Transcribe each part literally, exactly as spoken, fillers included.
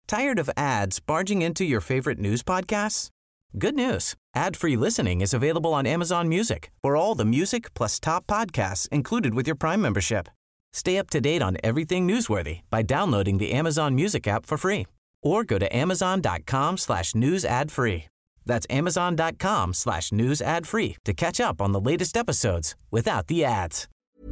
Tired of ads barging into your favorite news podcasts? Good news. Ad-free listening is available on Amazon Music for all the music plus top podcasts included with your Prime membership. Stay up to date on everything newsworthy by downloading the Amazon Music app for free or go to amazon.com slash news ad free. That's amazon.com slash news ad free to catch up on the latest episodes without the ads.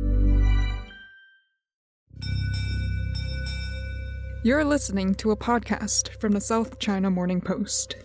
You're listening to a podcast from the South China Morning Post.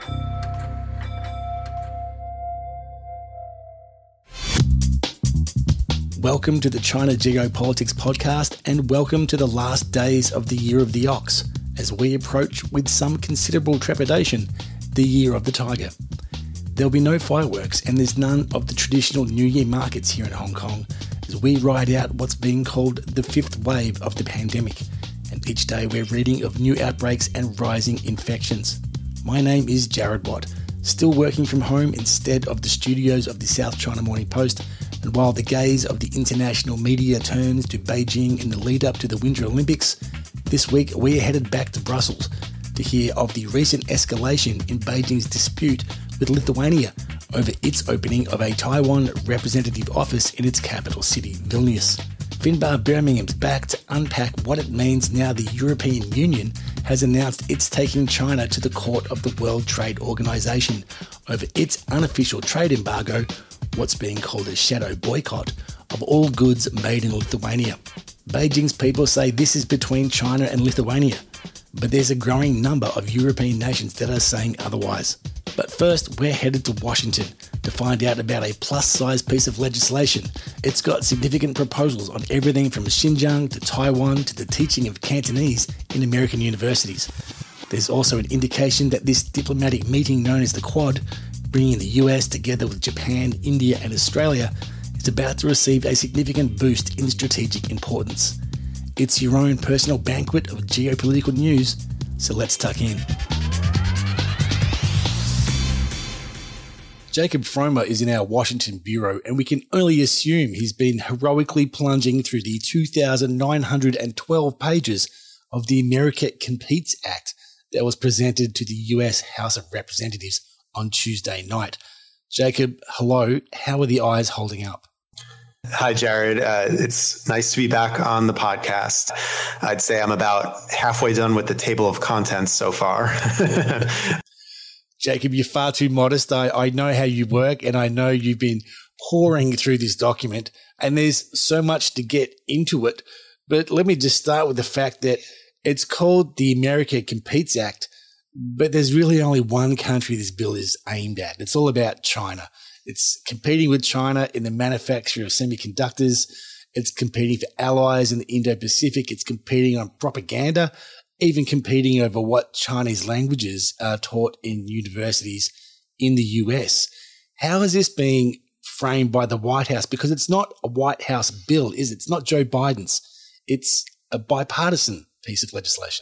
Welcome to the China Geopolitics podcast, and welcome to the last days of the Year of the Ox, as we approach with some considerable trepidation the Year of the Tiger. There'll be no fireworks, and there's none of the traditional New Year markets here in Hong Kong, as we ride out what's being called the fifth wave of the pandemic, and each day we're reading of new outbreaks and rising infections. My name is Jared Watt, still working from home instead of the studios of the South China Morning Post, and while the gaze of the international media turns to Beijing in the lead up to the Winter Olympics, this week we're headed back to Brussels to hear of the recent escalation in Beijing's dispute with Lithuania over its opening of a Taiwan representative office in its capital city, Vilnius. Finbar Birmingham's back to unpack what it means now the European Union has announced it's taking China to the Court of the World Trade Organization over its unofficial trade embargo, what's being called a shadow boycott, of all goods made in Lithuania. Beijing's people say this is between China and Lithuania, but there's a growing number of European nations that are saying otherwise. But first, we're headed to Washington to find out about a plus-size piece of legislation. It's got significant proposals on everything from Xinjiang to Taiwan to the teaching of Cantonese in American universities. There's also an indication that this diplomatic meeting known as the Quad, bringing the U S together with Japan, India and Australia, is about to receive a significant boost in strategic importance. It's your own personal banquet of geopolitical news, so let's tuck in. Jacob Fromer is in our Washington bureau, and we can only assume he's been heroically plunging through the two thousand nine hundred twelve pages of the America Competes Act that was presented to the U S House of Representatives on Tuesday night. Jacob, hello. How are the eyes holding up? Hi, Jared. Uh, it's nice to be back on the podcast. I'd say I'm about halfway done with the table of contents so far. Jacob, you're far too modest. I, I know how you work, and I know you've been pouring through this document, and there's so much to get into it. But let me just start with the fact that it's called the America Competes Act, but there's really only one country this bill is aimed at. It's all about China. It's competing with China in the manufacture of semiconductors. It's competing for allies in the Indo-Pacific. It's competing on propaganda, even competing over what Chinese languages are taught in universities in the U S. How is this being framed by the White House? Because it's not a White House bill, is it? It's not Joe Biden's. It's a bipartisan piece of legislation.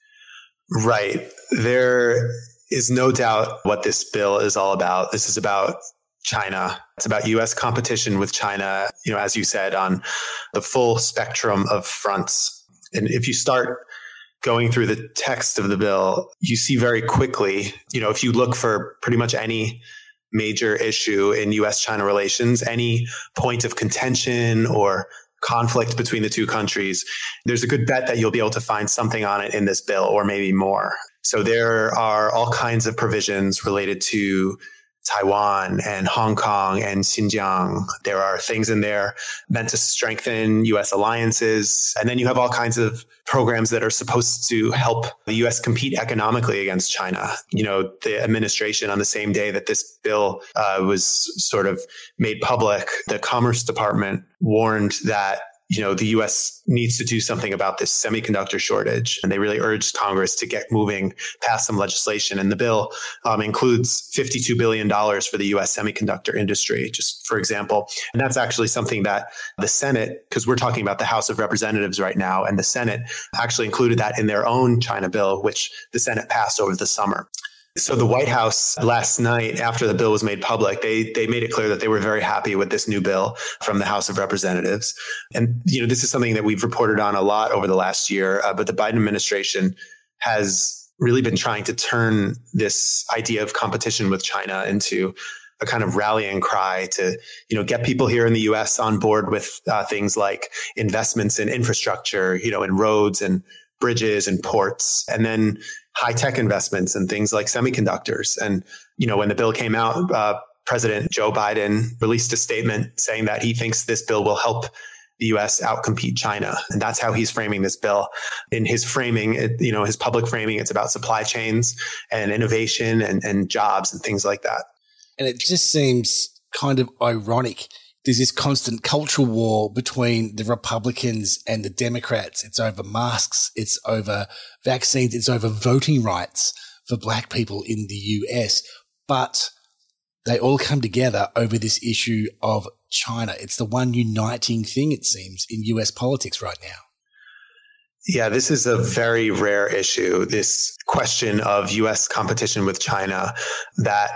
Right. There is no doubt what this bill is all about. This is about China. It's about U S competition with China, you know, as you said, on the full spectrum of fronts. And if you start going through the text of the bill, you see very quickly, you know, if you look for pretty much any major issue in U S China relations, any point of contention or conflict between the two countries, there's a good bet that you'll be able to find something on it in this bill, or maybe more. So there are all kinds of provisions related to Taiwan and Hong Kong and Xinjiang. There are things in there meant to strengthen U S alliances. And then you have all kinds of programs that are supposed to help the U S compete economically against China. You know, the administration, on the same day that this bill uh, was sort of made public, the Commerce Department warned that you know, the U S needs to do something about this semiconductor shortage. And they really urged Congress to get moving past some legislation. And the bill um, includes fifty-two billion dollars for the U S semiconductor industry, just for example. And that's actually something that the Senate, because we're talking about the House of Representatives right now, and the Senate actually included that in their own China bill, which the Senate passed over the summer. So the White House last night, after the bill was made public, they they made it clear that they were very happy with this new bill from the House of Representatives. And, you know, this is something that we've reported on a lot over the last year, uh, but the Biden administration has really been trying to turn this idea of competition with China into a kind of rallying cry to, you know, get people here in the U S on board with uh, things like investments in infrastructure, you know, in roads and bridges and ports, and then high tech investments in things like semiconductors. And, you know, when the bill came out, uh, President Joe Biden released a statement saying that he thinks this bill will help the U S outcompete China. And that's how he's framing this bill. In his framing, it, you know, his public framing, it's about supply chains and innovation and, and jobs and things like that. And it just seems kind of ironic. There's this constant cultural war between the Republicans and the Democrats. It's over masks. It's over vaccines. It's over voting rights for black people in the U S. But they all come together over this issue of China. It's the one uniting thing, it seems, in U S politics right now. Yeah, this is a very rare issue, this question of U S competition with China that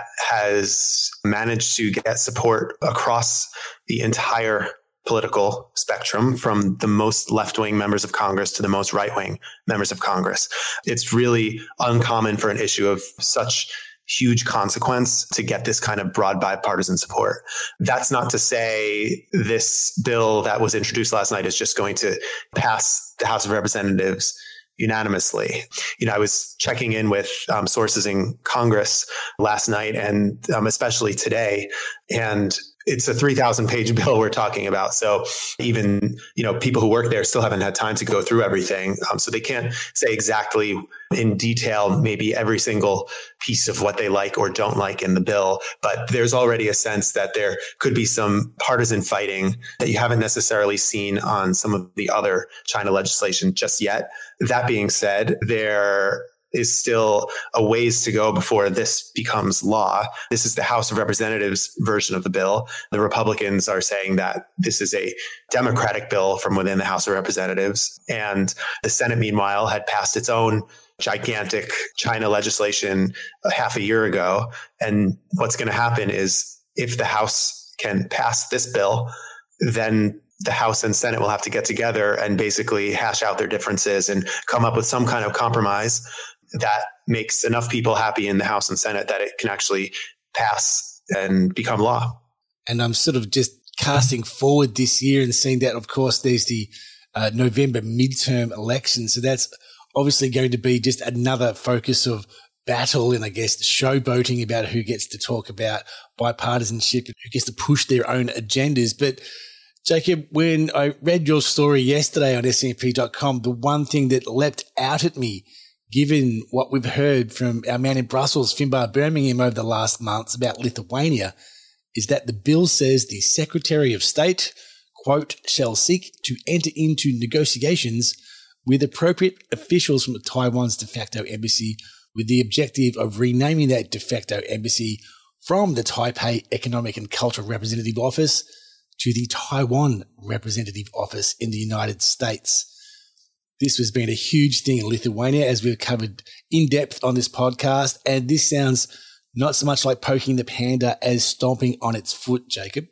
has managed to get support across the entire political spectrum, from the most left-wing members of Congress to the most right-wing members of Congress. It's really uncommon for an issue of such huge consequence to get this kind of broad bipartisan support. That's not to say this bill that was introduced last night is just going to pass the House of Representatives unanimously. You know, I was checking in with um, sources in Congress last night and um, especially today, and it's a three thousand page bill we're talking about. So even, you know, people who work there still haven't had time to go through everything. Um, so they can't say exactly in detail, maybe every single piece of what they like or don't like in the bill. But there's already a sense that there could be some partisan fighting that you haven't necessarily seen on some of the other China legislation just yet. That being said, there is still a ways to go before this becomes law. This is the House of Representatives version of the bill. The Republicans are saying that this is a Democratic bill from within the House of Representatives. And the Senate, meanwhile, had passed its own gigantic China legislation a half a year ago. And what's going to happen is if the House can pass this bill, then the House and Senate will have to get together and basically hash out their differences and come up with some kind of compromise that makes enough people happy in the House and Senate that it can actually pass and become law. And I'm sort of just casting forward this year and seeing that, of course, there's the uh, November midterm election. So that's obviously going to be just another focus of battle and, I guess, showboating about who gets to talk about bipartisanship and who gets to push their own agendas. But Jacob, when I read your story yesterday on S N P dot com, the one thing that leapt out at me, given what we've heard from our man in Brussels, Finbar Birmingham, over the last months about Lithuania, is that the bill says the Secretary of State, quote, shall seek to enter into negotiations with appropriate officials from Taiwan's de facto embassy with the objective of renaming that de facto embassy from the Taipei Economic and Cultural Representative Office to the Taiwan Representative Office in the United States. This has been a huge thing in Lithuania, as we've covered in depth on this podcast. And this sounds not so much like poking the panda as stomping on its foot, Jacob.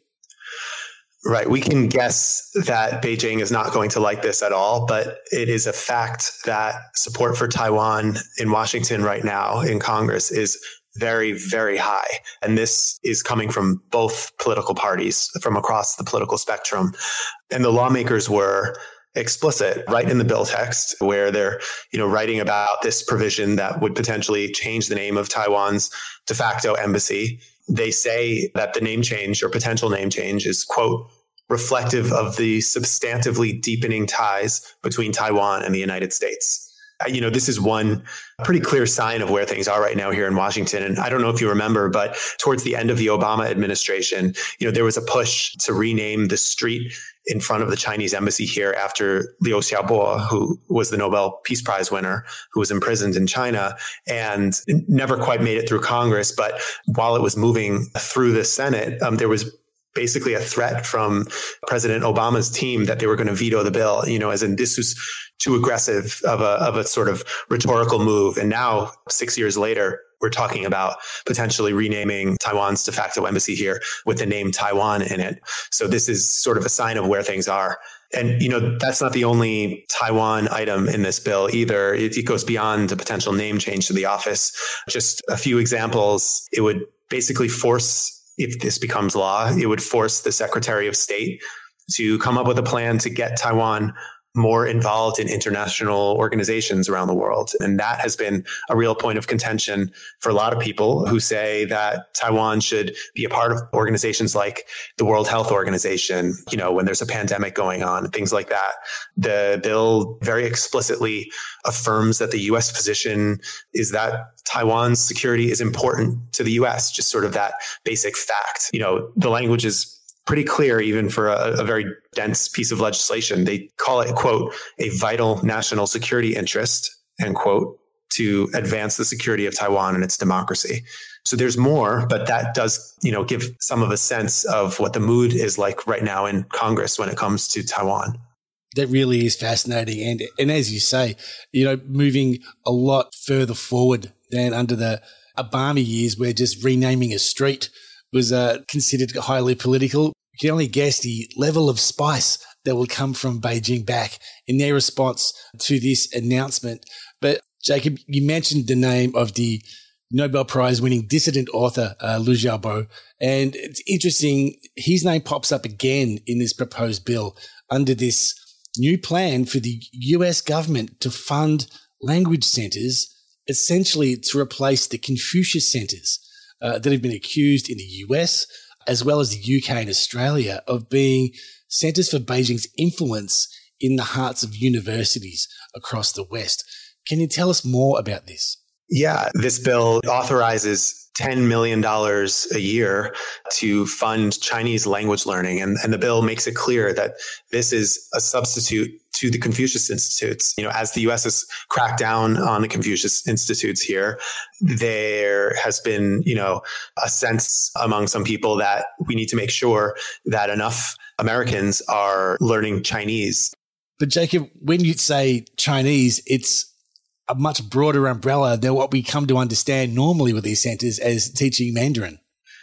Right. We can guess that Beijing is not going to like this at all, but it is a fact that support for Taiwan in Washington right now in Congress is very, very high. And this is coming from both political parties from across the political spectrum. And the lawmakers were explicit right in the bill text, where they're, you know, writing about this provision that would potentially change the name of Taiwan's de facto embassy. They say that the name change or potential name change is, quote, reflective of the substantively deepening ties between Taiwan and the United States. You know, this is one pretty clear sign of where things are right now here in Washington. And I don't know if you remember, but towards the end of the Obama administration, you know, there was a push to rename the street in front of the Chinese embassy here after Liu Xiaobo, who was the Nobel Peace Prize winner, who was imprisoned in China and never quite made it through Congress. But while it was moving through the Senate, um, there was basically a threat from President Obama's team that they were going to veto the bill, you know, as in this was too aggressive of a, of a sort of rhetorical move. And now, six years later, we're talking about potentially renaming Taiwan's de facto embassy here with the name Taiwan in it. So this is sort of a sign of where things are And, you know, that's not the only Taiwan item in this bill either. It, it goes beyond a potential name change to the office. Just a few examples. It would basically force, if this becomes law, it would force the Secretary of State to come up with a plan to get Taiwan more involved in international organizations around the world. And that has been a real point of contention for a lot of people who say that Taiwan should be a part of organizations like the World Health Organization, you know, when there's a pandemic going on, things like that. The bill very explicitly affirms that the U S position is that Taiwan's security is important to the U S, just sort of that basic fact. You know, the language is pretty clear, even for a, a very dense piece of legislation. They call it, quote, a vital national security interest, end quote, to advance the security of Taiwan and its democracy. So there's more, but that does, you know, give some of a sense of what the mood is like right now in Congress when it comes to Taiwan. That really is fascinating. And, and as you say, you know, moving a lot further forward than under the Obama years, where just renaming a street was uh, considered highly political. You can only guess the level of spice that will come from Beijing back in their response to this announcement. But Jacob, you mentioned the name of the Nobel Prize winning dissident author, uh, Liu Xiaobo. And it's interesting, his name pops up again in this proposed bill under this new plan for the U S government to fund language centers, essentially to replace the Confucius centers Uh, that have been accused in the U S as well as the U K and Australia of being centres for Beijing's influence in the hearts of universities across the West. Can you tell us more about this? Yeah, this bill authorizes ten million dollars a year to fund Chinese language learning. And, and the bill makes it clear that this is a substitute to the Confucius Institutes. You know, as the U S has cracked down on the Confucius Institutes here, there has been, you know, a sense among some people that we need to make sure that enough Americans are learning Chinese. But Jacob, when you say Chinese, it's a much broader umbrella than what we come to understand normally with these centers as teaching Mandarin.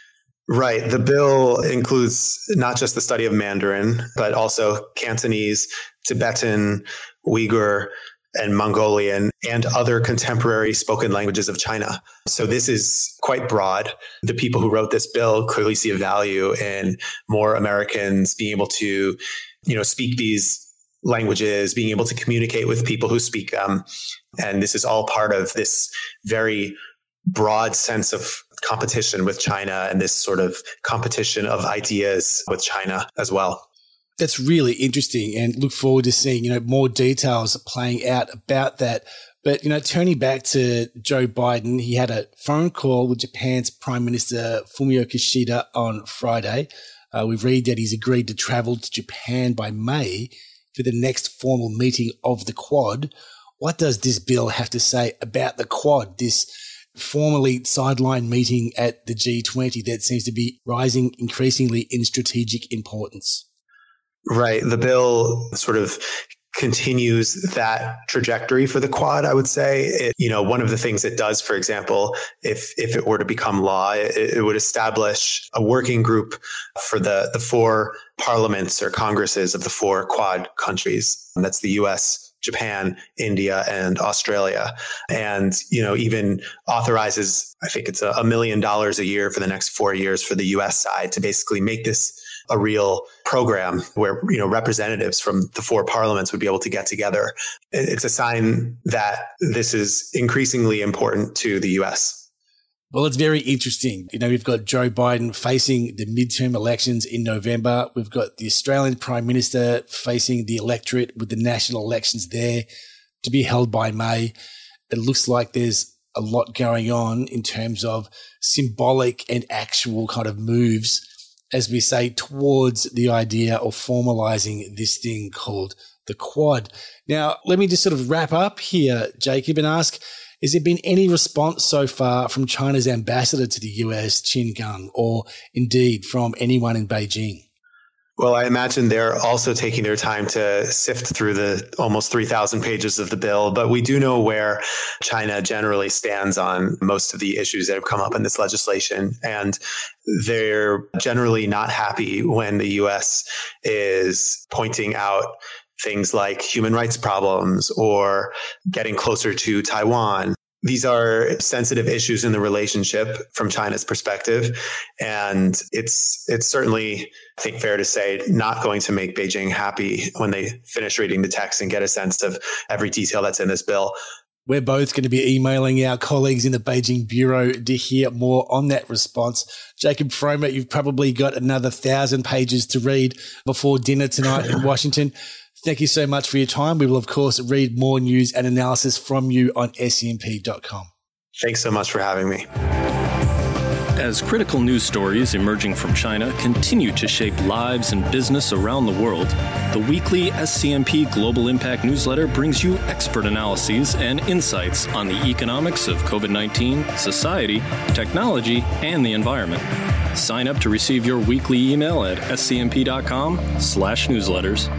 Right. The bill includes not just the study of Mandarin, but also Cantonese, Tibetan, Uyghur, and Mongolian, and other contemporary spoken languages of China. So this is quite broad. The people who wrote this bill clearly see a value in more Americans being able to, you know, speak these languages, being able to communicate with people who speak them. And this is all part of this very broad sense of competition with China and this sort of competition of ideas with China as well. That's really interesting, and look forward to seeing, you know, more details playing out about that. But, you know, turning back to Joe Biden, he had a phone call with Japan's Prime Minister Fumio Kishida on Friday. Uh, we read that he's agreed to travel to Japan by May for the next formal meeting of the Quad. What does this bill have to say about the Quad, this formally sideline meeting at the G twenty that seems to be rising increasingly in strategic importance? Right. The bill sort of continues that trajectory for the Quad, I would say. It, you know, one of the things it does, for example, if if it were to become law, it, it would establish a working group for the, the four parliaments or congresses of the four Quad countries. And that's the U S, Japan, India, and Australia. And, you know, even authorizes, I think it's a, a million dollars a year for the next four years for the U S side to basically make this a real program where, you know, representatives from the four parliaments would be able to get together. It's a sign that this is increasingly important to the U S. Well, it's very interesting. You know, we've got Joe Biden facing the midterm elections in November. We've got the Australian Prime Minister facing the electorate with the national elections there to be held by May. It looks like there's a lot going on in terms of symbolic and actual kind of moves, as we say, towards the idea of formalizing this thing called the Quad. Now, let me just sort of wrap up here, Jacob, and ask, has there been any response so far from China's ambassador to the U S, Qin Gang, or indeed from anyone in Beijing? Well, I imagine they're also taking their time to sift through the almost three thousand pages of the bill, but we do know where China generally stands on most of the issues that have come up in this legislation. And they're generally not happy when the U S is pointing out things like human rights problems or getting closer to Taiwan. These are sensitive issues in the relationship from China's perspective. And it's it's certainly, I think, fair to say, not going to make Beijing happy when they finish reading the text and get a sense of every detail that's in this bill. We're both going to be emailing our colleagues in the Beijing Bureau to hear more on that response. Jacob Frommer, you've probably got another thousand pages to read before dinner tonight in Washington. Thank you so much for your time. We will, of course, read more news and analysis from you on S C M P dot com. Thanks so much for having me. As critical news stories emerging from China continue to shape lives and business around the world, the weekly S C M P Global Impact newsletter brings you expert analyses and insights on the economics of COVID nineteen, society, technology, and the environment. Sign up to receive your weekly email at S C M P dot com slash newsletters.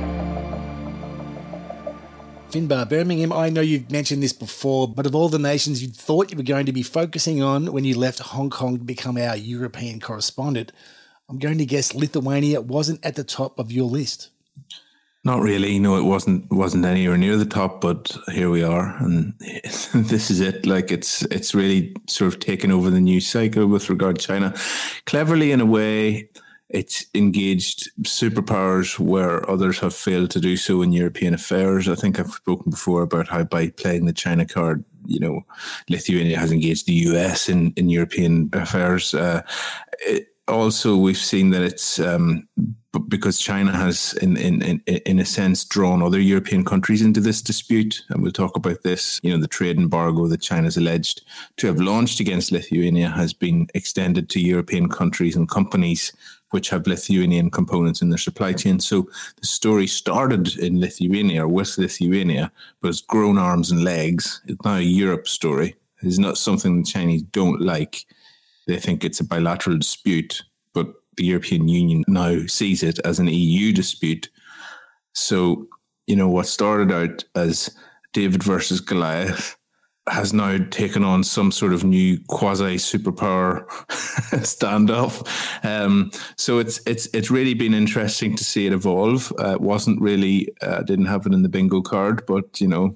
Finbar Birmingham, I know you've mentioned this before, but of all the nations you thought you were going to be focusing on when you left Hong Kong to become our European correspondent, I'm going to guess Lithuania wasn't at the top of your list. Not really. No, it wasn't wasn't anywhere near the top, but here we are. And this is it. Like it's it's really sort of taken over the news cycle with regard to China. Cleverly, in a way, it's engaged superpowers where others have failed to do so in European affairs. I think I've spoken before about how by playing the China card, you know, Lithuania has engaged the U S in, in European affairs. Uh, it, also, we've seen that it's um, because China has, in, in, in, in a sense, drawn other European countries into this dispute. And we'll talk about this. You know, the trade embargo that China's alleged to have launched against Lithuania has been extended to European countries and companies which have Lithuanian components in their supply chain. So the story started in Lithuania or with Lithuania, but it's grown arms and legs. It's now a Europe story. It's not something the Chinese don't like. They think it's a bilateral dispute, but the European Union now sees it as an E U dispute. So, you know, what started out as David versus Goliath has now taken on some sort of new quasi-superpower standoff. Um, so it's it's it's really been interesting to see it evolve. Uh, it wasn't really, uh, didn't have it in the bingo card, but, you know,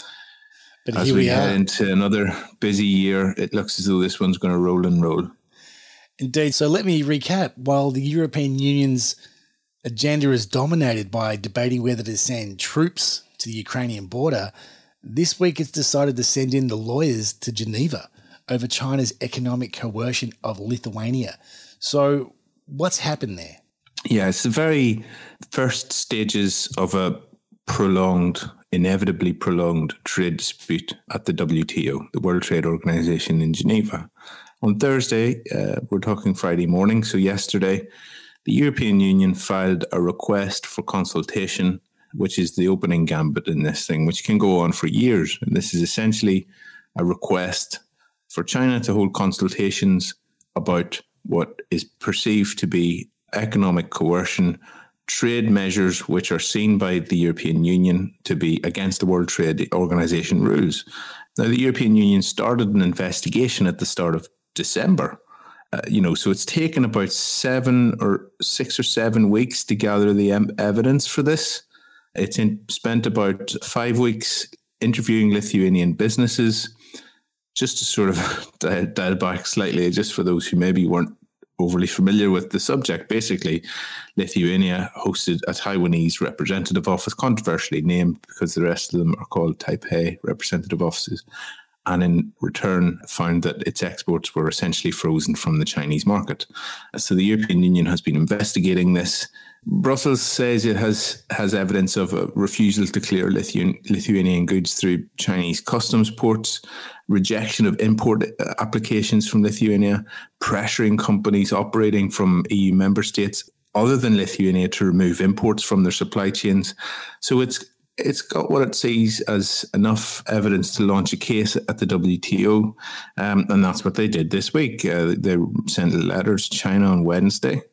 but as we, we head into another busy year, it looks as though this one's going to roll and roll. Indeed. So let me recap. While the European Union's agenda is dominated by debating whether to send troops to the Ukrainian border, this week it's decided to send in the lawyers to Geneva over China's economic coercion of Lithuania. So what's happened there? Yeah, it's the very first stages of a prolonged, inevitably prolonged trade dispute at the W T O, the World Trade Organization in Geneva. On Thursday, uh, we're talking Friday morning, so yesterday, the European Union filed a request for consultation, which is the opening gambit in this thing, which can go on for years. And this is essentially a request for China to hold consultations about what is perceived to be economic coercion, trade measures which are seen by the European Union to be against the World Trade Organization rules. Now, the European Union started an investigation at the start of December. Uh, you know, so it's taken about seven or six or seven weeks to gather the em- evidence for this. It's in, spent about five weeks interviewing Lithuanian businesses, just to sort of dial, dial back slightly, just for those who maybe weren't overly familiar with the subject. Basically, Lithuania hosted a Taiwanese representative office, controversially named because the rest of them are called Taipei representative offices, and in return found that its exports were essentially frozen from the Chinese market. So the European Union has been investigating this. Brussels says it has, has evidence of a refusal to clear Lithu- Lithuanian goods through Chinese customs ports, rejection of import applications from Lithuania, pressuring companies operating from E U member states other than Lithuania to remove imports from their supply chains. So it's it's got what it sees as enough evidence to launch a case at the W T O, um, and that's what they did this week. Uh, they sent letters to China on Wednesday,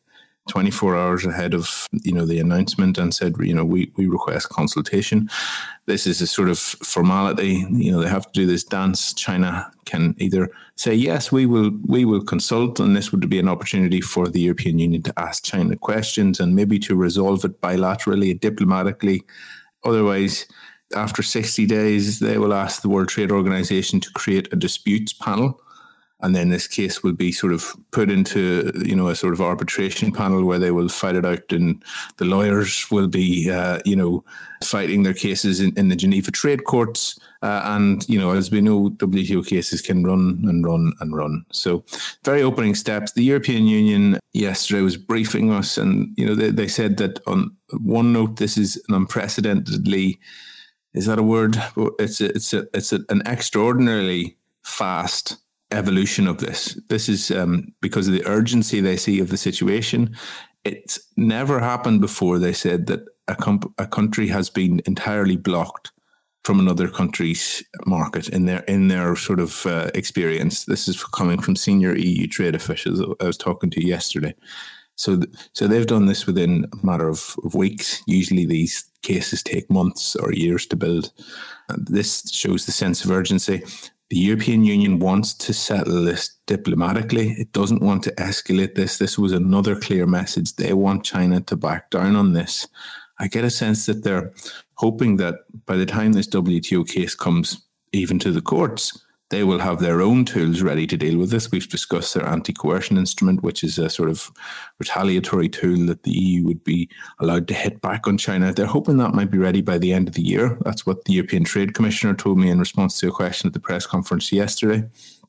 twenty-four hours ahead of, you know, the announcement and said, you know, we, we request consultation. This is a sort of formality. You know, they have to do this dance. China can either say, yes, we will we will consult, and this would be an opportunity for the European Union to ask China questions and maybe to resolve it bilaterally, diplomatically. Otherwise, after sixty days, they will ask the World Trade Organization to create a disputes panel. And then this case will be sort of put into, you know, a sort of arbitration panel where they will fight it out, and the lawyers will be, uh, you know, fighting their cases in, in the Geneva trade courts. Uh, and, you know, as we know, W T O cases can run and run and run. So very opening steps. The European Union yesterday was briefing us, and, you know, they, they said that on one note, this is an unprecedentedly, is that a word? It's a, it's a, it's a, an extraordinarily fast evolution of this. This is um, because of the urgency they see of the situation. It's never happened before, they said, that a, comp- a country has been entirely blocked from another country's market in their in their sort of uh, experience. This is coming from senior E U trade officials I was talking to yesterday. So th- so they've done this within a matter of, of weeks. Usually these cases take months or years to build. And this shows the sense of urgency. The European Union wants to settle this diplomatically. It doesn't want to escalate this. This was another clear message. They want China to back down on this. I get a sense that they're hoping that by the time this W T O case comes even to the courts, they will have their own tools ready to deal with this. We've discussed their anti-coercion instrument, which is a sort of retaliatory tool that the E U would be allowed to hit back on China. They're hoping that might be ready by the end of the year. That's what the European Trade Commissioner told me in response to a question at the press conference yesterday.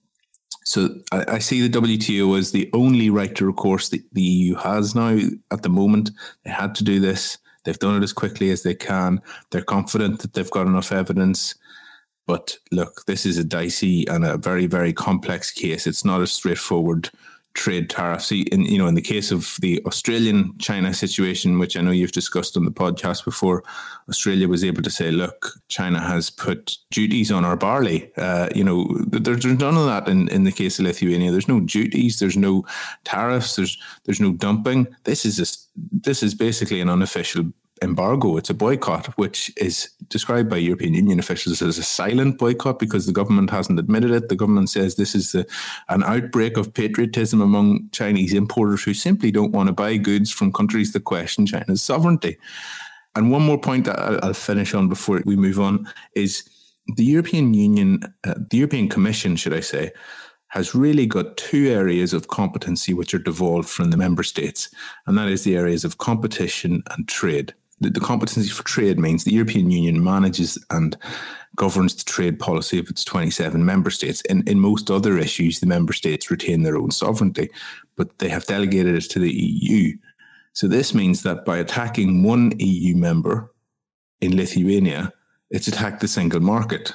So I, I see the W T O as the only right to recourse that the E U has now at the moment. They had to do this. They've done it as quickly as they can. They're confident that they've got enough evidence. But look, this is a dicey and a very, very complex case. It's not a straightforward trade tariff. See, in you know, in the case of the Australian-China situation, which I know you've discussed on the podcast before, Australia was able to say, look, China has put duties on our barley. Uh, you know, there's none of that in, in the case of Lithuania. There's no duties. There's no tariffs. There's there's no dumping. This is a, this is basically an unofficial embargo. It's a boycott, which is described by European Union officials as a silent boycott because the government hasn't admitted it. The government says this is the, an outbreak of patriotism among Chinese importers who simply don't want to buy goods from countries that question China's sovereignty. And one more point that I'll, I'll finish on before we move on is the European Union, uh, the European Commission, should I say, has really got two areas of competency which are devolved from the member states, and that is the areas of competition and trade. The, the competency for trade means the European Union manages and governs the trade policy of its twenty-seven member states. In, in most other issues, the member states retain their own sovereignty, but they have delegated it to the E U. So this means that by attacking one E U member in Lithuania, it's attacked the single market.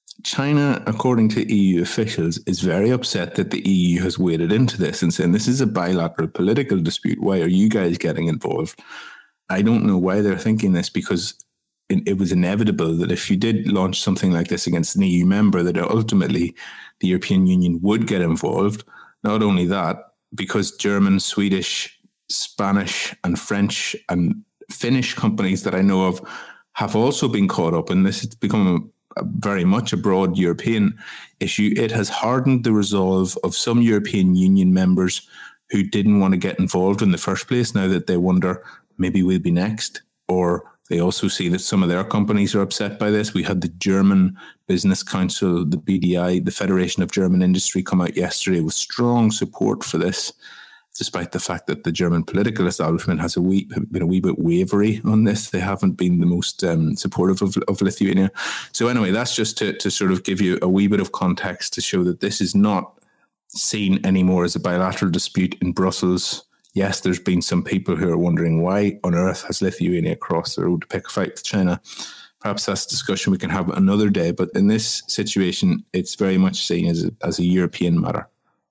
China, according to E U officials, is very upset that the E U has waded into this and saying this is a bilateral political dispute. Why are you guys getting involved? I don't know why they're thinking this, because it, it was inevitable that if you did launch something like this against an E U member, that ultimately the European Union would get involved. Not only that, because German, Swedish, Spanish and French and Finnish companies that I know of have also been caught up in this. It's become a, a very much a broad European issue. It has hardened the resolve of some European Union members who didn't want to get involved in the first place, now that they wonder, maybe we'll be next. Or they also see that some of their companies are upset by this. We had the German Business Council, the B D I, the Federation of German Industry, come out yesterday with strong support for this, despite the fact that the German political establishment has a wee, been a wee bit wavery on this. They haven't been the most um, supportive of, of Lithuania. So anyway, that's just to, to sort of give you a wee bit of context to show that this is not seen anymore as a bilateral dispute in Brussels. Yes, there's been some people who are wondering why on earth has Lithuania crossed the road to pick a fight with China. Perhaps that's a discussion we can have another day. But in this situation, it's very much seen as a, as a European matter.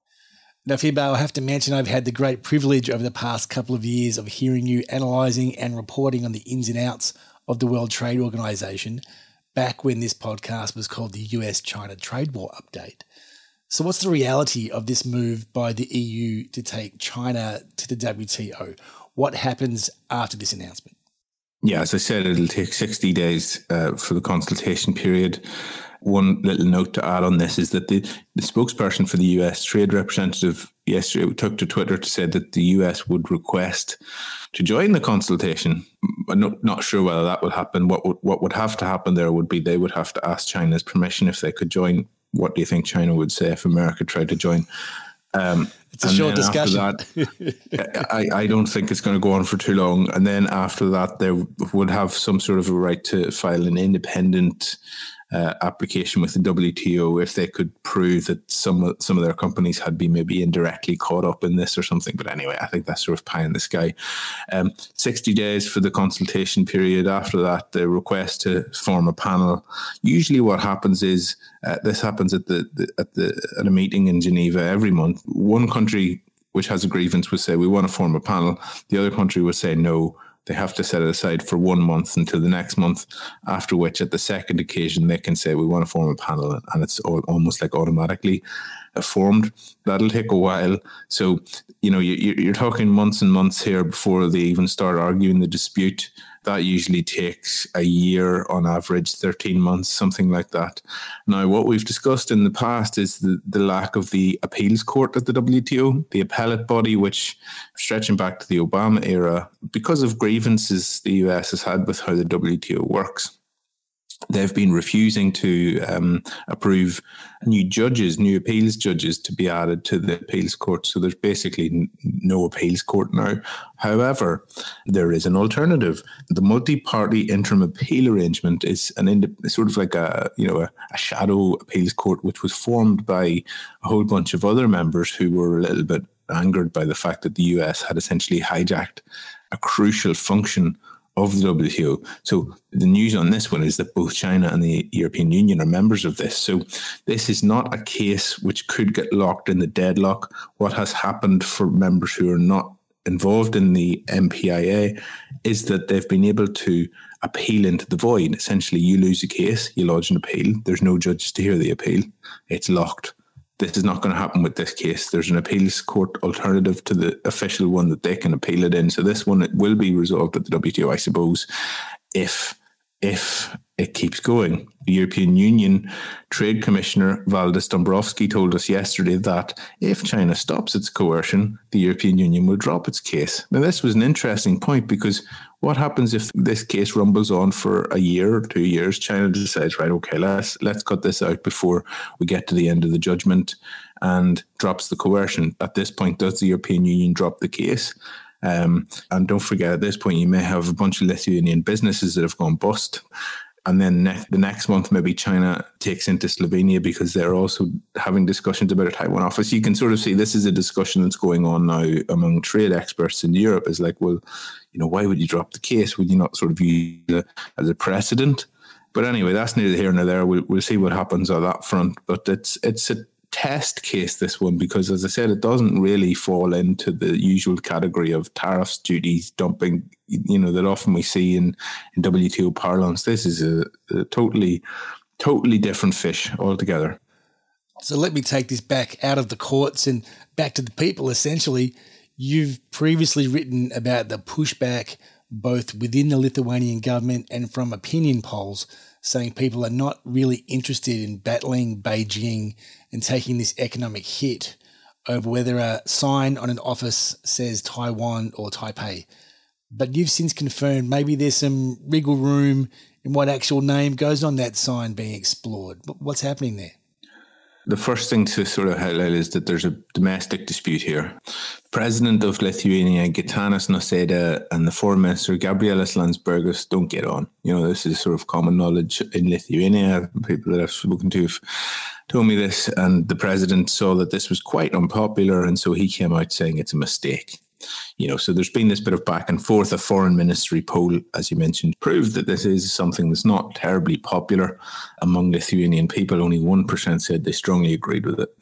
Now, Fibao, I have to mention I've had the great privilege over the past couple of years of hearing you analysing and reporting on the ins and outs of the World Trade Organization back when this podcast was called the U S China Trade War Update. So what's the reality of this move by the E U to take China to the W T O? What happens after this announcement? Yeah, as I said, it'll take sixty days uh, for the consultation period. One little note to add on this is that the, the spokesperson for the U S trade representative yesterday took to Twitter to say that the U S would request to join the consultation. I'm not, not sure whether that would happen. What would, what would have to happen there would be they would have to ask China's permission if they could join. What do you think China would say if America tried to join? Um, it's a short discussion. That, I, I don't think it's going to go on for too long. And then after that, they would have some sort of a right to file an independent uh, application with the W T O if they could prove that some of, some of their companies had been maybe indirectly caught up in this or something. But anyway, I think that's sort of pie in the sky. Um, sixty days for the consultation period. After that, the request to form a panel. Usually what happens is, uh, this happens at the, the at the at a meeting in Geneva every month. One country which has a grievance would say, we want to form a panel. The other country would say, no, they have to set it aside for one month until the next month, after which at the second occasion, they can say, we want to form a panel, and it's all, almost like automatically formed. That'll take a while. So, you know, you, you're talking months and months here before they even start arguing the dispute. That usually takes a year on average, thirteen months, something like that. Now, what we've discussed in the past is the, the lack of the appeals court at the W T O, the appellate body, which stretching back to the Obama era, because of grievances the U S has had with how the W T O works. They've been refusing to um, approve new judges, new appeals judges to be added to the appeals court. So there's basically n- no appeals court now. However, there is an alternative. The multi-party interim appeal arrangement is an ind- sort of like a, you know, a, a shadow appeals court, which was formed by a whole bunch of other members who were a little bit angered by the fact that the U S had essentially hijacked a crucial function of the W T O. So the news on this one is that both China and the European Union are members of this. So this is not a case which could get locked in the deadlock. What has happened for members who are not involved in the M P I A is that they've been able to appeal into the void. Essentially, you lose a case, you lodge an appeal. There's no judge to hear the appeal. It's locked. This is not going to happen with this case. There's an appeals court alternative to the official one that they can appeal it in. So this one, it will be resolved at the W T O, I suppose, if if it keeps going. The European Union Trade Commissioner Valdis Dombrovskis told us yesterday that if China stops its coercion, the European Union will drop its case. Now, this was an interesting point, because what happens if this case rumbles on for a year or two years? China decides, right, okay, let's let's cut this out before we get to the end of the judgment, and drops the coercion. At this point, does the European Union drop the case? Um, and don't forget, at this point, you may have a bunch of Lithuanian businesses that have gone bust. And then ne- the next month, maybe China takes into Slovenia because they're also having discussions about a Taiwan office. You can sort of see this is a discussion that's going on now among trade experts in Europe. It's like, well, you know, why would you drop the case? Would you not sort of use it as a precedent? But anyway, that's neither here nor there. We'll, we'll see what happens on that front. But it's it's a test case, this one, because, as I said, it doesn't really fall into the usual category of tariffs, duties, dumping, you know, that often we see in, in W T O parlance. This is a, a totally, totally different fish altogether. So let me take this back out of the courts and back to the people, essentially. You've previously written about the pushback both within the Lithuanian government and from opinion polls, saying people are not really interested in battling Beijing and taking this economic hit over whether a sign on an office says Taiwan or Taipei. But you've since confirmed maybe there's some wriggle room in what actual name goes on that sign being explored. What's happening there? The first thing to sort of highlight is that there's a domestic dispute here. The president of Lithuania, Gitanas Nausėda, and the foreign minister, Gabrielius Landsbergis, don't get on. You know, this is sort of common knowledge in Lithuania. People that I've spoken to have told me this, and the president saw that this was quite unpopular, and so he came out saying it's a mistake. You know, so there's been this bit of back and forth. A foreign ministry poll, as you mentioned, proved that this is something that's not terribly popular among Lithuanian people. Only one percent said they strongly agreed with it.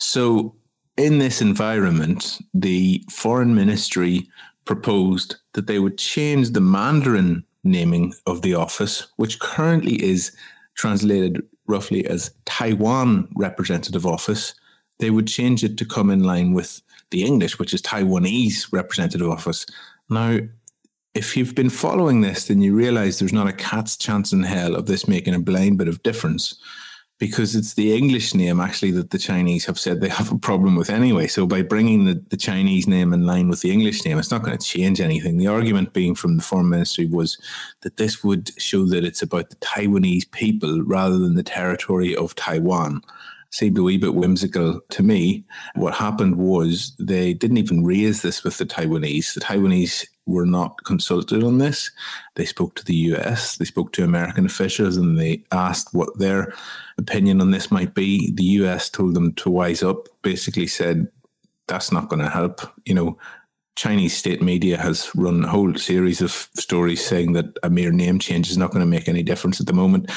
So in this environment, the foreign ministry proposed that they would change the Mandarin naming of the office, which currently is translated roughly as Taiwan Representative Office, they would change it to come in line with the English, which is Taiwanese representative office. Now, if you've been following this, then you realize there's not a cat's chance in hell of this making a blind bit of difference, because it's the English name actually that the Chinese have said they have a problem with anyway. So by bringing the, the Chinese name in line with the English name, it's not going to change anything. The argument being from the Foreign Ministry was that this would show that it's about the Taiwanese people rather than the territory of Taiwan. Seemed a wee bit whimsical to me. What happened was they didn't even raise this with the Taiwanese. The Taiwanese were not consulted on this. They spoke to the U S, they spoke to American officials, and they asked what their opinion on this might be. The U S told them to wise up, basically said, that's not going to help. You know, Chinese state media has run a whole series of stories saying that a mere name change is not going to make any difference at the moment.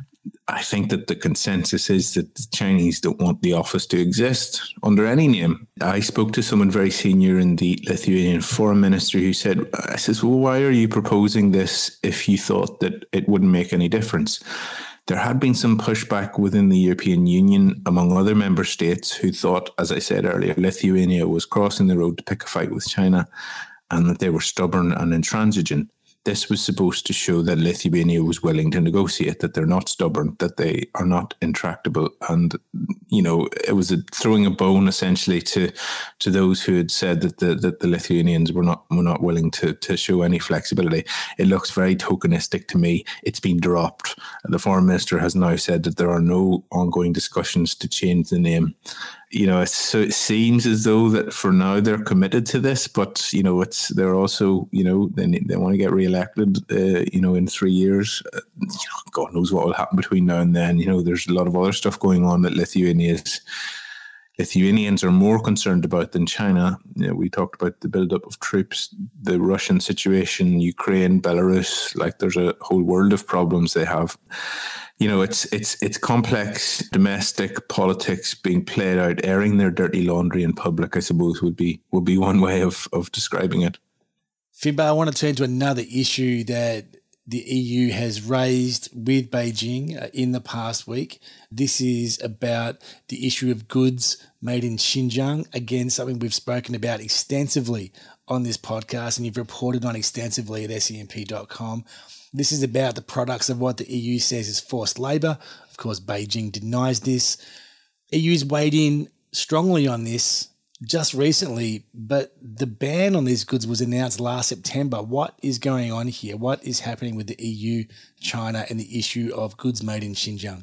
I think that the consensus is that the Chinese don't want the office to exist under any name. I spoke to someone very senior in the Lithuanian Foreign Ministry who said, I says, well, why are you proposing this if you thought that it wouldn't make any difference? There had been some pushback within the European Union among other member states who thought, as I said earlier, Lithuania was crossing the road to pick a fight with China and that they were stubborn and intransigent. This was supposed to show that Lithuania was willing to negotiate, that they're not stubborn, that they are not intractable. And, you know, it was a, throwing a bone essentially to to those who had said that the that the Lithuanians were not were not willing to to show any flexibility. It looks very tokenistic to me. It's been dropped. The Foreign Minister has now said that there are no ongoing discussions to change the name. You know, it's, so it seems as though that for now they're committed to this, but, you know, it's they're also, you know, they they want to get re-elected, uh, you know, in three years. Uh, you know, God knows what will happen between now and then. You know, there's a lot of other stuff going on that Lithuania's, Lithuanians are more concerned about than China. You know, we talked about the buildup of troops, the Russian situation, Ukraine, Belarus. Like, there's a whole world of problems they have. You know, it's it's it's complex domestic politics being played out, airing their dirty laundry in public, I suppose, would be would be one way of, of describing it. Finbar, I want to turn to another issue that the E U has raised with Beijing in the past week. This is about the issue of goods made in Xinjiang. Again, something we've spoken about extensively on this podcast, and you've reported on extensively at S E M P dot com. This is about the products of what the E U says is forced labour. Of course, Beijing denies this. E U's weighed in strongly on this just recently, but the ban on these goods was announced last September. What is going on here? What is happening with the E U, China, and the issue of goods made in Xinjiang?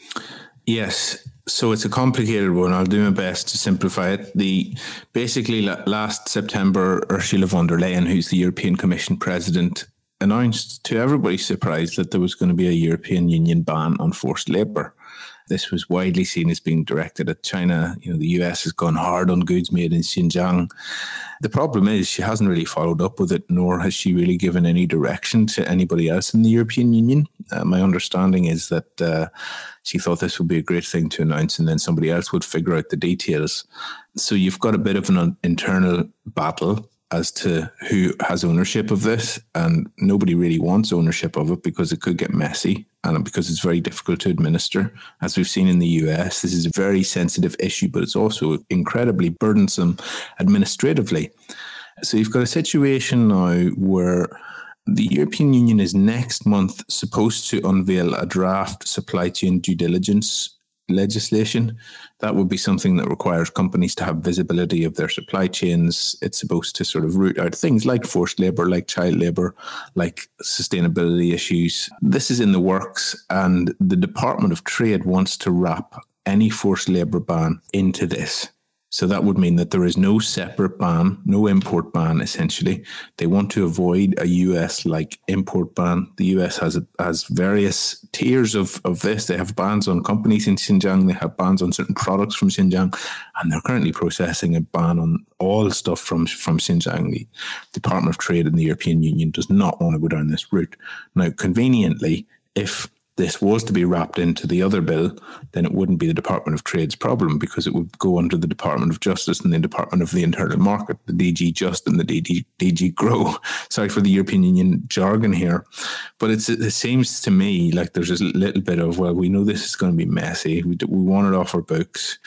Yes. So it's a complicated one. I'll do my best to simplify it. The basically last September, Ursula von der Leyen, who's the European Commission president, announced to everybody's surprise that there was going to be a European Union ban on forced labour. This was widely seen as being directed at China. You know, the U S has gone hard on goods made in Xinjiang. The problem is she hasn't really followed up with it, nor has she really given any direction to anybody else in the European Union. Uh, my understanding is that uh, she thought this would be a great thing to announce, and then somebody else would figure out the details. So you've got a bit of an internal battle as to who has ownership of this, and nobody really wants ownership of it because it could get messy and because it's very difficult to administer. As we've seen in the U S, this is a very sensitive issue, but it's also incredibly burdensome administratively. So you've got a situation now where the European Union is next month supposed to unveil a draft supply chain due diligence legislation. That would be something that requires companies to have visibility of their supply chains. It's supposed to sort of root out things like forced labour, like child labour, like sustainability issues. This is in the works, and the Department of Trade wants to wrap any forced labour ban into this. So that would mean that there is no separate ban, no import ban, essentially. They want to avoid a U S-like import ban. The U S has a, has various tiers of, of this. They have bans on companies in Xinjiang. They have bans on certain products from Xinjiang. And they're currently processing a ban on all stuff from, from Xinjiang. The Department of Trade in the European Union does not want to go down this route. Now, conveniently, if this was to be wrapped into the other bill, then it wouldn't be the Department of Trade's problem, because it would go under the Department of Justice and the Department of the Internal Market, the D G Just and the D G, D G Grow. Sorry for the European Union jargon here. But it's, it seems to me like there's a little bit of, well, we know this is going to be messy. We, we want it off our books.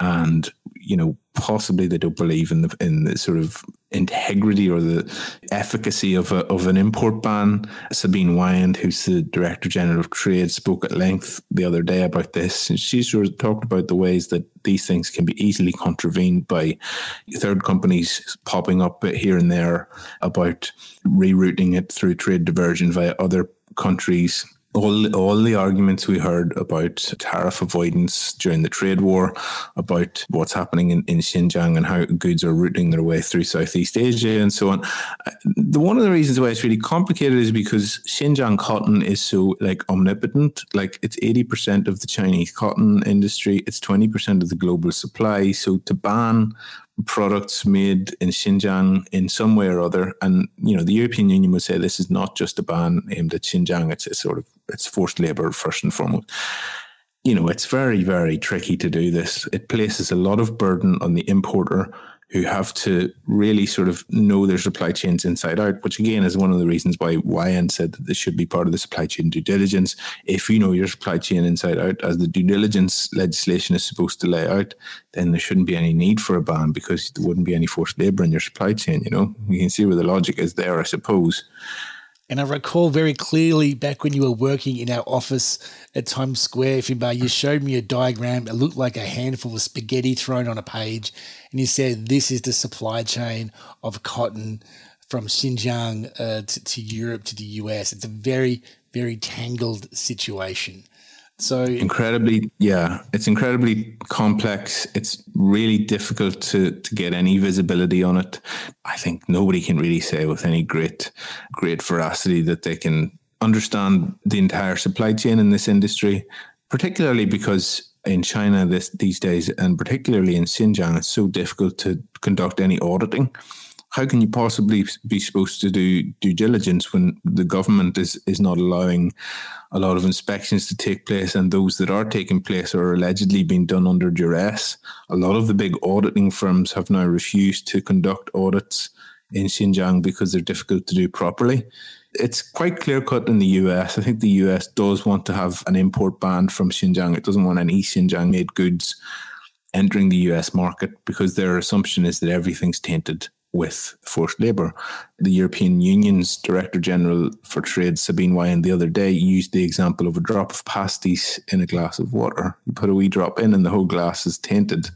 and, you know, possibly they don't believe in the in the sort of integrity or the efficacy of a, of an import ban. Sabine Wyand, who's the Director General of Trade, spoke at length the other day about this. And she sort of talked about the ways that these things can be easily contravened by third companies popping up here and there about rerouting it through trade diversion via other countries. All, all the arguments we heard about tariff avoidance during the trade war, about what's happening in, in Xinjiang and how goods are routing their way through Southeast Asia and so on. The one of the reasons why it's really complicated is because Xinjiang cotton is so like omnipotent. Like it's eighty percent of the Chinese cotton industry. It's twenty percent of the global supply. So to ban products made in Xinjiang in some way or other, and you know the European Union would say this is not just a ban aimed at Xinjiang, it's a sort of it's forced labour first and foremost. You know, it's very, very tricky to do this. It places a lot of burden on the importer, who have to really sort of know their supply chains inside out, which again is one of the reasons why Wyand said that this should be part of the supply chain due diligence. If you know your supply chain inside out, as the due diligence legislation is supposed to lay out, then there shouldn't be any need for a ban because there wouldn't be any forced labour in your supply chain, you know. You can see where the logic is there, I suppose. And I recall very clearly back when you were working in our office at Times Square, Finbar, you showed me a diagram. It looked like a handful of spaghetti thrown on a page. And you said, this is the supply chain of cotton from Xinjiang uh, to, to Europe to the U S. It's a very, very tangled situation. So incredibly, yeah, it's incredibly complex. It's really difficult to to get any visibility on it. I think nobody can really say with any great, great veracity that they can understand the entire supply chain in this industry, particularly because in China this these days, and particularly in Xinjiang, it's so difficult to conduct any auditing. How can you possibly be supposed to do due diligence when the government is, is not allowing a lot of inspections to take place, and those that are taking place are allegedly being done under duress? A lot of the big auditing firms have now refused to conduct audits in Xinjiang because they're difficult to do properly. It's quite clear-cut in the U S. I think the U S does want to have an import ban from Xinjiang. It doesn't want any Xinjiang-made goods entering the U S market because their assumption is that everything's tainted with forced labour. The European Union's Director General for Trade, Sabine Wyand, the other day used the example of a drop of pasties in a glass of water. You put a wee drop in and the whole glass is tainted.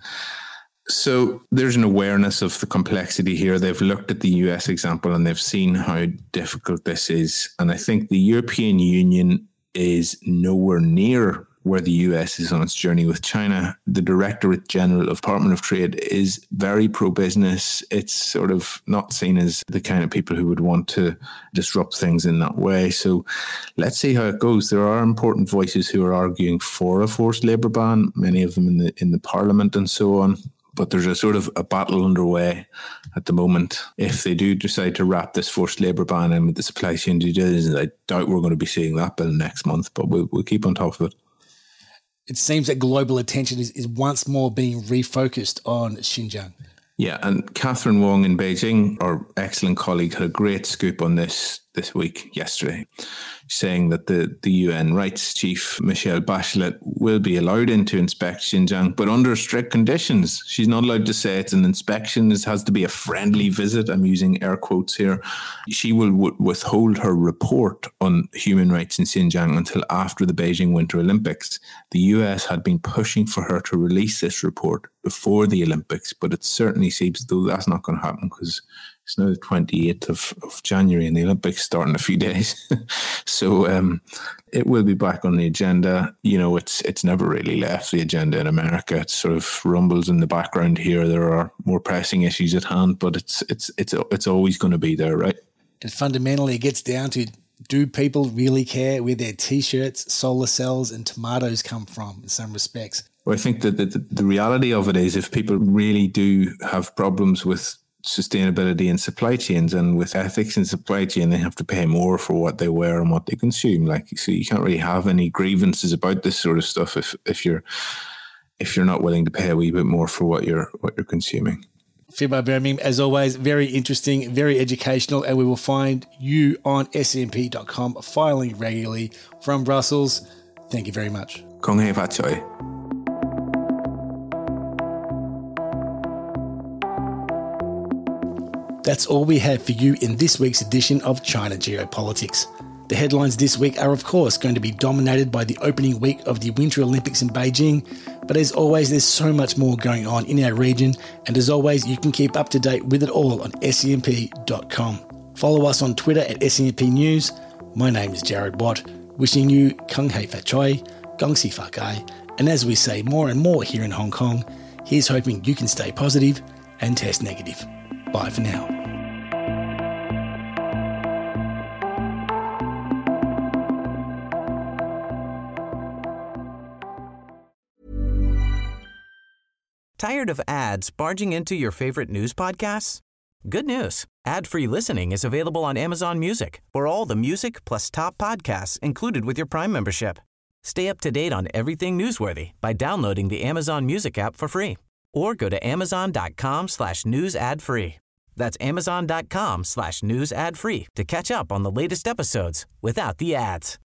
So there's an awareness of the complexity here. They've looked at the U S example and they've seen how difficult this is. And I think the European Union is nowhere near where the U S is on its journey with China. The Directorate General of Department of Trade is very pro-business. It's sort of not seen as the kind of people who would want to disrupt things in that way. So let's see how it goes. There are important voices who are arguing for a forced labour ban, many of them in the in the Parliament and so on. But there's a sort of a battle underway at the moment. If they do decide to wrap this forced labour ban in with the supply chain due diligence, I doubt we're going to be seeing that bill next month, but we'll, we'll keep on top of it. It seems that global attention is, is once more being refocused on Xinjiang. Yeah, and Catherine Wong in Beijing, our excellent colleague, had a great scoop on this this week, yesterday, saying that the, the U N rights chief, Michelle Bachelet, will be allowed in to inspect Xinjiang, but under strict conditions. She's not allowed to say it's an inspection. It has to be a friendly visit. I'm using air quotes here. She will w- withhold her report on human rights in Xinjiang until after the Beijing Winter Olympics. The U S had been pushing for her to release this report before the Olympics, but it certainly seems as though that's not going to happen because it's now the twenty-eighth of, of January and the Olympics start in a few days. so um, it will be back on the agenda. You know, it's it's never really left the agenda in America. It sort of rumbles in the background here. There are more pressing issues at hand, but it's it's it's it's always going to be there, right? And fundamentally, it gets down to, do people really care where their T-shirts, solar cells and tomatoes come from in some respects? Well, I think that the, the reality of it is if people really do have problems with sustainability in supply chains and with ethics in supply chain, they have to pay more for what they wear and what they consume. Like, so you can't really have any grievances about this sort of stuff if if you're if you're not willing to pay a wee bit more for what you're what you're consuming. Finbar Bermingham, as always, very interesting, very educational, and we will find you on S C M P dot com filing regularly from Brussels. Thank you very much. Kong hei fa choi. That's all we have for you in this week's edition of China Geopolitics. The headlines this week are of course going to be dominated by the opening week of the Winter Olympics in Beijing, but as always there's so much more going on in our region, and as always you can keep up to date with it all on S E M P dot com. Follow us on Twitter at S E M P News. My name is Jared Watt, wishing you Kung Hei Fat Choi, Gong Si Fa Kai, and as we say more and more here in Hong Kong, here's hoping you can stay positive and test negative. Bye for now. Tired of ads barging into your favorite news podcasts? Good news. Ad-free listening is available on Amazon Music for all the music plus top podcasts included with your Prime membership. Stay up to date on everything newsworthy by downloading the Amazon Music app for free or go to amazon.com slash news ad free. That's amazon.com slash news ad free to catch up on the latest episodes without the ads.